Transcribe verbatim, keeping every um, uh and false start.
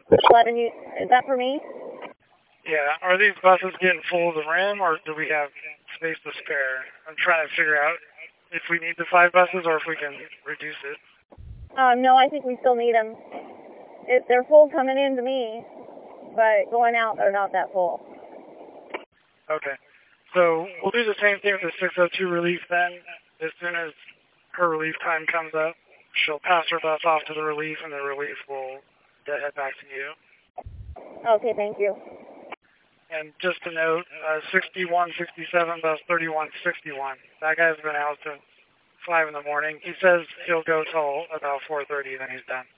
eleven, you, is that for me? Yeah, are these buses getting full to the rim, or do we have space to spare? I'm trying to figure out if we need the five buses or if we can reduce it. Um, no, I think we still need them. It, they're full coming in to me, but going out, they're not that full. Okay. So we'll do the same thing with the six oh two relief then. As soon as her relief time comes up, she'll pass her bus off to the relief, and the relief will head back to you. Okay, thank you. And just to note, uh, sixty-one sixty-seven, bus thirty-one sixty-one. That guy's been out since five in the morning. He says he'll go till about four thirty, then he's done.